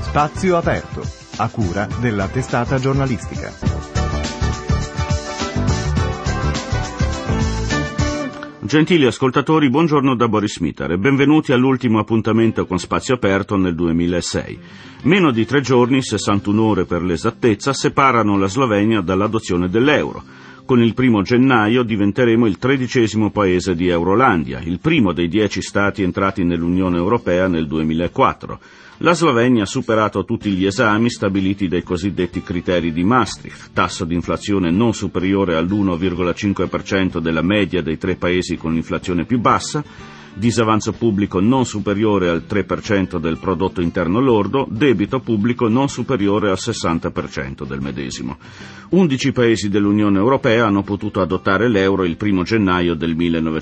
Spazio aperto, a cura della testata giornalistica. Gentili ascoltatori, buongiorno da Boris Mitar e benvenuti all'ultimo appuntamento con Spazio Aperto nel 2006. Meno di 3 giorni, 61 ore per l'esattezza, separano la Slovenia dall'adozione dell'euro. Con il 1 gennaio diventeremo il 13° paese di Eurolandia, il primo dei 10 stati entrati nell'Unione Europea nel 2004. La Slovenia ha superato tutti gli esami stabiliti dai cosiddetti criteri di Maastricht, tasso di inflazione non superiore all'1,5% della media dei 3 paesi con l'inflazione più bassa, disavanzo pubblico non superiore al 3% del prodotto interno lordo, debito pubblico non superiore al 60% del medesimo. 11 paesi dell'Unione Europea hanno potuto adottare l'euro il 1 gennaio del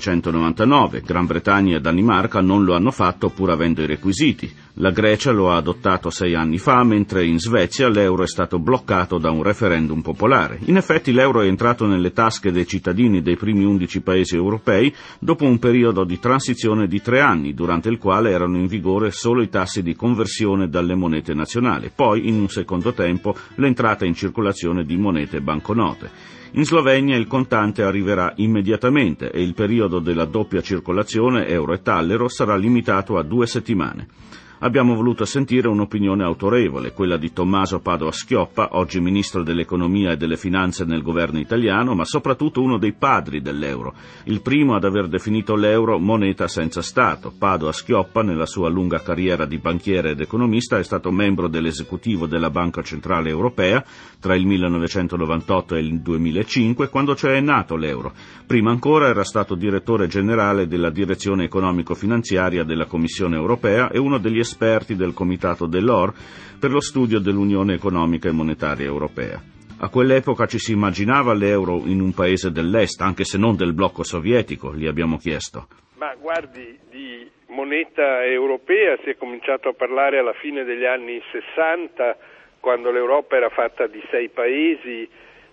1999, Gran Bretagna e Danimarca non lo hanno fatto pur avendo i requisiti. La Grecia lo ha adottato 6 anni fa, mentre in Svezia l'euro è stato bloccato da un referendum popolare. In effetti l'euro è entrato nelle tasche dei cittadini dei primi 11 paesi europei dopo un periodo di transizione di 3 anni, durante il quale erano in vigore solo i tassi di conversione dalle monete nazionali, poi in un secondo tempo l'entrata in circolazione di monete e banconote. In Slovenia il contante arriverà immediatamente e il periodo della doppia circolazione euro e tallero sarà limitato a 2 settimane. Abbiamo voluto sentire un'opinione autorevole, quella di Tommaso Padoa-Schioppa, oggi Ministro dell'Economia e delle Finanze nel governo italiano, ma soprattutto uno dei padri dell'euro, il primo ad aver definito l'euro moneta senza Stato. Padoa-Schioppa, nella sua lunga carriera di banchiere ed economista, è stato membro dell'esecutivo della Banca Centrale Europea tra il 1998 e il 2005, quando cioè è nato l'euro. Prima ancora era stato direttore generale della Direzione Economico-Finanziaria della Commissione Europea e uno degli esperti del Comitato dell'OR per lo studio dell'Unione Economica e Monetaria Europea. A quell'epoca ci si immaginava l'euro in un paese dell'Est, anche se non del blocco sovietico, gli abbiamo chiesto. Ma guardi, di moneta europea si è cominciato a parlare alla fine degli anni 60, quando l'Europa era fatta di 6 paesi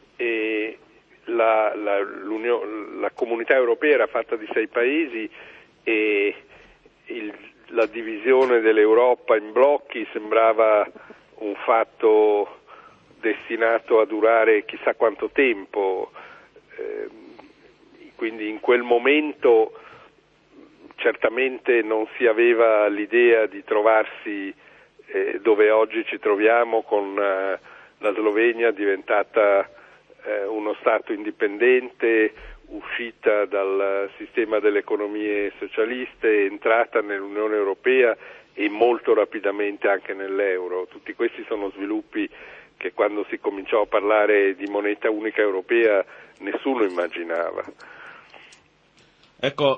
e la comunità europea era fatta di 6 paesi e la divisione dell'Europa in blocchi sembrava un fatto destinato a durare chissà quanto tempo, quindi in quel momento certamente non si aveva l'idea di trovarsi dove oggi ci troviamo, con la Slovenia diventata uno Stato indipendente, uscita dal sistema delle economie socialiste, entrata nell'Unione Europea e molto rapidamente anche nell'euro. Tutti questi sono sviluppi che quando si cominciò a parlare di moneta unica europea nessuno immaginava. Ecco,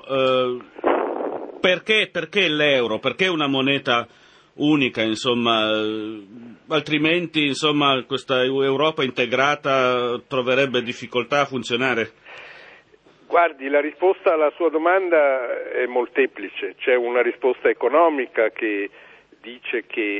perché l'euro? Perché una moneta unica, insomma? Altrimenti, insomma, questa Europa integrata troverebbe difficoltà a funzionare? Guardi, la risposta alla sua domanda è molteplice. C'è una risposta economica che dice che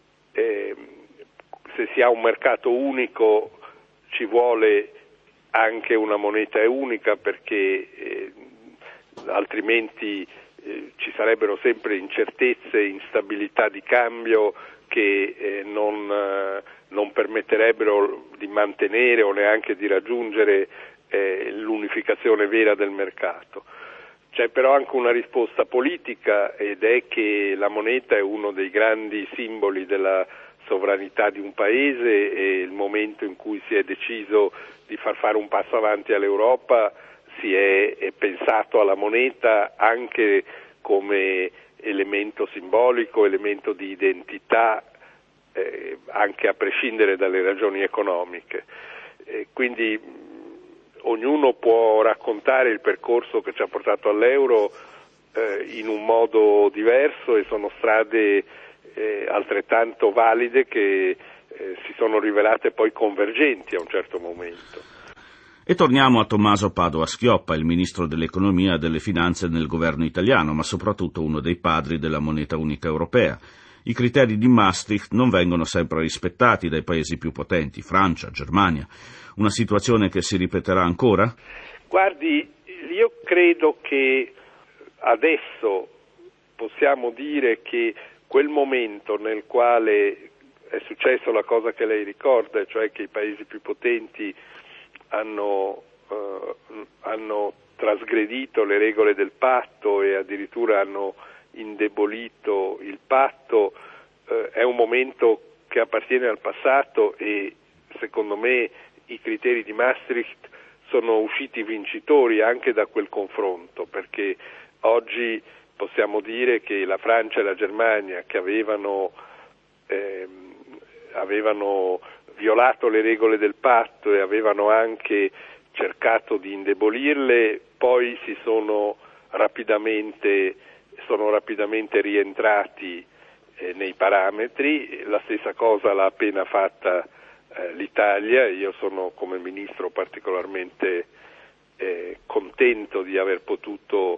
se si ha un mercato unico ci vuole anche una moneta unica, perché altrimenti ci sarebbero sempre incertezze, instabilità di cambio che non permetterebbero di mantenere o neanche di raggiungere l'unificazione vera del mercato. C'è però anche una risposta politica, ed è che la moneta è uno dei grandi simboli della sovranità di un paese, e il momento in cui si è deciso di far fare un passo avanti all'Europa si è pensato alla moneta anche come elemento simbolico, elemento di identità, anche a prescindere dalle ragioni economiche. Quindi ognuno può raccontare il percorso che ci ha portato all'euro in un modo diverso, e sono strade altrettanto valide che si sono rivelate poi convergenti a un certo momento. E torniamo a Tommaso Padoa-Schioppa, il Ministro dell'Economia e delle Finanze nel governo italiano, ma soprattutto uno dei padri della moneta unica europea. I criteri di Maastricht non vengono sempre rispettati dai paesi più potenti, Francia, Germania. Una situazione che si ripeterà ancora? Guardi, io credo che adesso possiamo dire che quel momento nel quale è successo la cosa che lei ricorda, cioè che i paesi più potenti hanno trasgredito le regole del patto e addirittura hanno indebolito il patto. È un momento che appartiene al passato e secondo me i criteri di Maastricht sono usciti vincitori anche da quel confronto, perché oggi possiamo dire che la Francia e la Germania, che avevano violato le regole del patto e avevano anche cercato di indebolirle, poi sono rapidamente rientrati nei parametri. La stessa cosa l'ha appena fatta l'Italia. Io sono come ministro particolarmente contento di aver potuto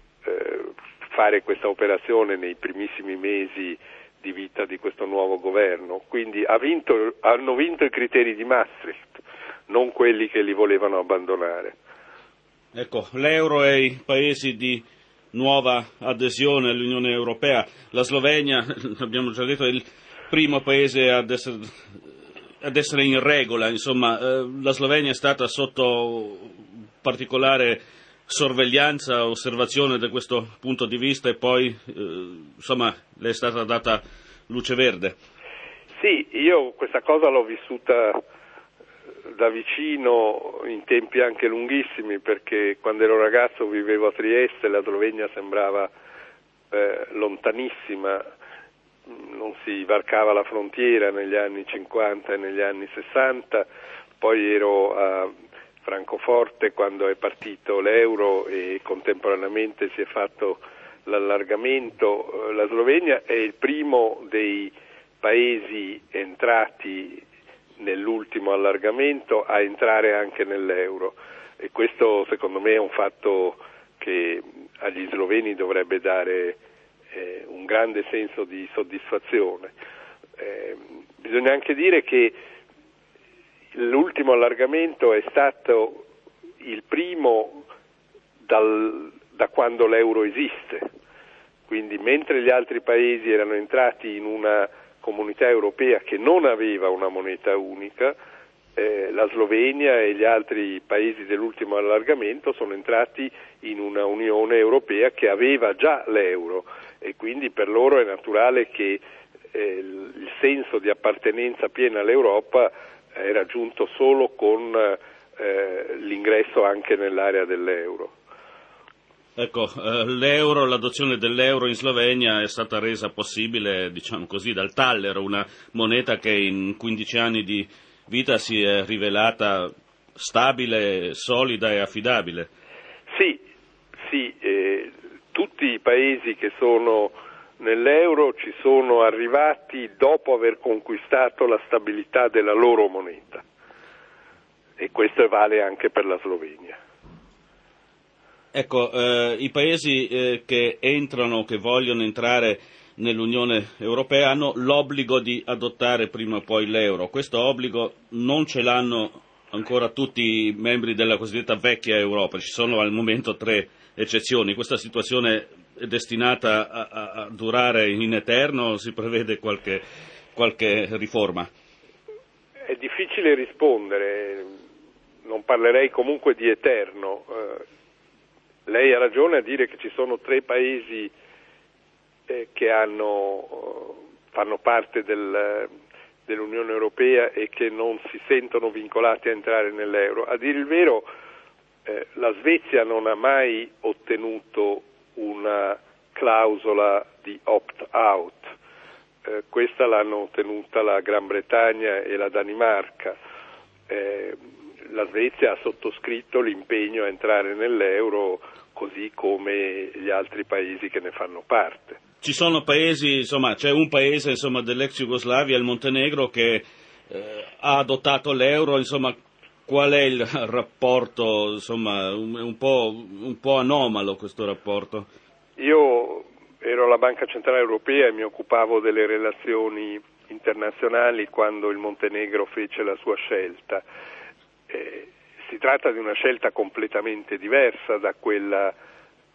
fare questa operazione nei primissimi mesi di vita di questo nuovo governo. Quindi hanno vinto i criteri di Maastricht, non quelli che li volevano abbandonare. Ecco, l'euro e i paesi di nuova adesione all'Unione Europea. La Slovenia, abbiamo già detto, è il primo paese ad essere in regola. Insomma, la Slovenia è stata sotto particolare sorveglianza, osservazione da questo punto di vista e poi insomma le è stata data luce verde. Sì, io questa cosa l'ho vissuta da vicino in tempi anche lunghissimi, perché quando ero ragazzo vivevo a Trieste, la Slovenia sembrava lontanissima, non si varcava la frontiera negli anni 50 e negli anni 60, poi ero a Francoforte quando è partito l'euro e contemporaneamente si è fatto l'allargamento. La Slovenia è il primo dei paesi entrati nell'ultimo allargamento a entrare anche nell'euro, e questo secondo me è un fatto che agli sloveni dovrebbe dare un grande senso di soddisfazione. Bisogna anche dire che l'ultimo allargamento è stato il primo da quando l'euro esiste, quindi mentre gli altri paesi erano entrati in una comunità europea che non aveva una moneta unica, la Slovenia e gli altri paesi dell'ultimo allargamento sono entrati in una Unione Europea che aveva già l'euro, e quindi per loro è naturale che il senso di appartenenza piena all'Europa è raggiunto solo con l'ingresso anche nell'area dell'euro. Ecco, l'adozione dell'euro in Slovenia è stata resa possibile, diciamo così, dal tallero, una moneta che in 15 anni di vita si è rivelata stabile, solida e affidabile. Sì, tutti i paesi che sono nell'euro ci sono arrivati dopo aver conquistato la stabilità della loro moneta, e questo vale anche per la Slovenia. Ecco, i paesi che entrano, che vogliono entrare nell'Unione Europea hanno l'obbligo di adottare prima o poi l'euro. Questo obbligo non ce l'hanno ancora tutti i membri della cosiddetta vecchia Europa, ci sono al momento 3 eccezioni. Questa situazione è destinata a durare in eterno o si prevede qualche riforma? È difficile rispondere, non parlerei comunque di eterno. Lei ha ragione a dire che ci sono 3 paesi che fanno parte dell'Unione Europea e che non si sentono vincolati a entrare nell'euro. A dire il vero, la Svezia non ha mai ottenuto una clausola di opt-out, questa l'hanno ottenuta la Gran Bretagna e la Danimarca. La Svezia ha sottoscritto l'impegno a entrare nell'euro, così come gli altri paesi che ne fanno parte. Ci sono paesi, insomma, c'è un paese dell'ex Jugoslavia, il Montenegro, che ha adottato l'euro, insomma, qual è il rapporto, insomma, un po' anomalo questo rapporto? Io ero alla Banca Centrale Europea e mi occupavo delle relazioni internazionali quando il Montenegro fece la sua scelta. Si tratta di una scelta completamente diversa da quella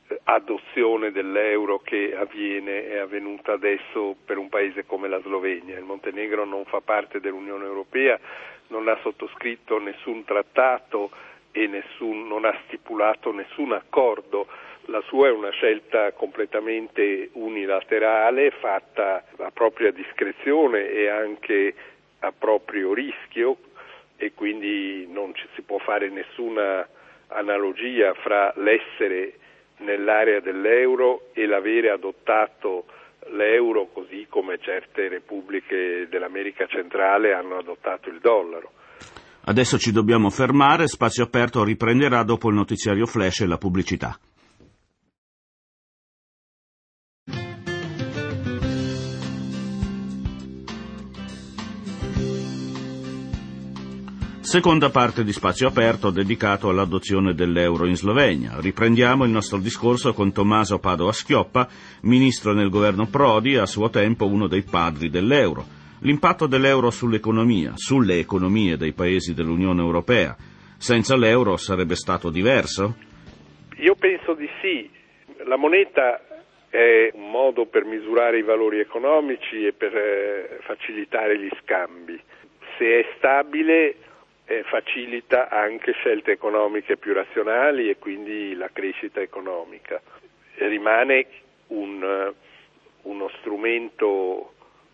adozione dell'euro che è avvenuta adesso per un paese come la Slovenia. Il Montenegro non fa parte dell'Unione Europea, non ha sottoscritto nessun trattato e non ha stipulato nessun accordo. La sua è una scelta completamente unilaterale, fatta a propria discrezione e anche a proprio rischio, e quindi non ci si può fare nessuna analogia fra l'essere nell'area dell'euro e l'avere adottato l'euro, così come certe repubbliche dell'America centrale hanno adottato il dollaro. Adesso ci dobbiamo fermare, Spazio Aperto riprenderà dopo il notiziario flash e la pubblicità. Seconda parte di Spazio Aperto dedicato all'adozione dell'euro in Slovenia. Riprendiamo il nostro discorso con Tommaso Padoa-Schioppa, ministro nel governo Prodi e a suo tempo uno dei padri dell'euro. L'impatto dell'euro sulle economie dei paesi dell'Unione Europea. Senza l'euro sarebbe stato diverso? Io penso di sì. La moneta è un modo per misurare i valori economici e per facilitare gli scambi. Se è stabile facilita anche scelte economiche più razionali e quindi la crescita economica. Rimane uno strumento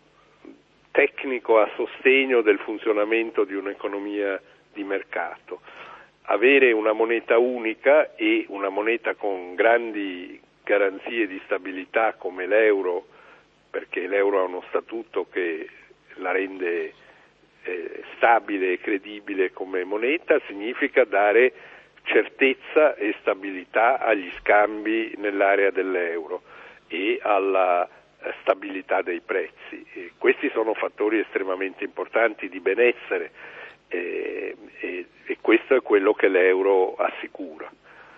tecnico a sostegno del funzionamento di un'economia di mercato. Avere una moneta unica e una moneta con grandi garanzie di stabilità come l'euro, perché l'euro ha uno statuto che la rende stabile e credibile come moneta, significa dare certezza e stabilità agli scambi nell'area dell'euro e alla stabilità dei prezzi. E questi sono fattori estremamente importanti di benessere e questo è quello che l'euro assicura.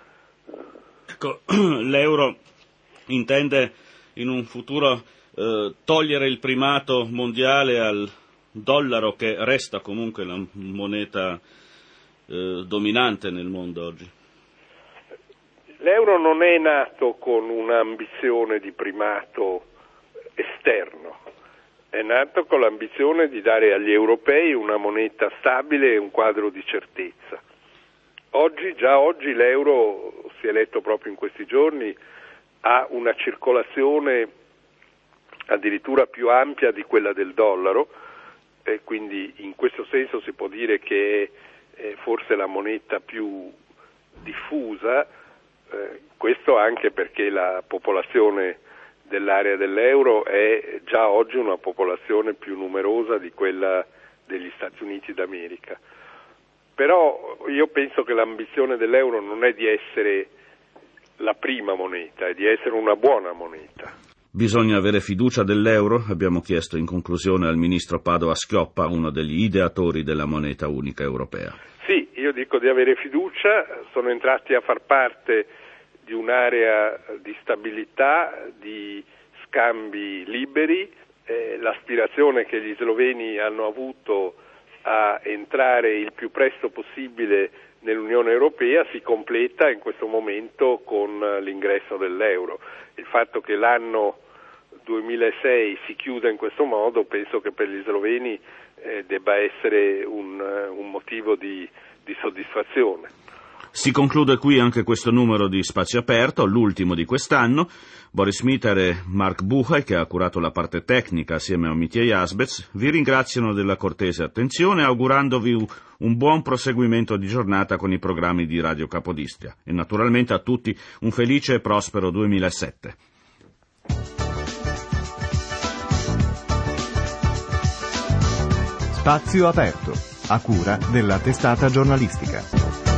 Ecco, l'euro intende in un futuro togliere il primato mondiale al dollaro, che resta comunque la moneta dominante nel mondo oggi. L'euro non è nato con un'ambizione di primato esterno, è nato con l'ambizione di dare agli europei una moneta stabile e un quadro di certezza. Già oggi l'euro, si è letto proprio in questi giorni, ha una circolazione addirittura più ampia di quella del dollaro, e quindi in questo senso si può dire che è forse la moneta più diffusa, questo anche perché la popolazione dell'area dell'euro è già oggi una popolazione più numerosa di quella degli Stati Uniti d'America. Però io penso che l'ambizione dell'euro non è di essere la prima moneta, è di essere una buona moneta. Bisogna avere fiducia dell'euro? Abbiamo chiesto in conclusione al ministro Padoa-Schioppa, uno degli ideatori della moneta unica europea. Sì, io dico di avere fiducia, sono entrati a far parte di un'area di stabilità, di scambi liberi, l'aspirazione che gli sloveni hanno avuto a entrare il più presto possibile nell'Unione Europea si completa in questo momento con l'ingresso dell'euro. Il fatto che l'anno 2006 si chiuda in questo modo penso che per gli sloveni debba essere un motivo di soddisfazione. Si conclude qui anche questo numero di Spazio Aperto, l'ultimo di quest'anno. Boris Mitar e Mark Buchaj, che ha curato la parte tecnica assieme a Mitja Jasbec, vi ringraziano della cortese attenzione, augurandovi un buon proseguimento di giornata con i programmi di Radio Capodistria e naturalmente a tutti un felice e prospero 2007. Spazio Aperto, a cura della testata giornalistica.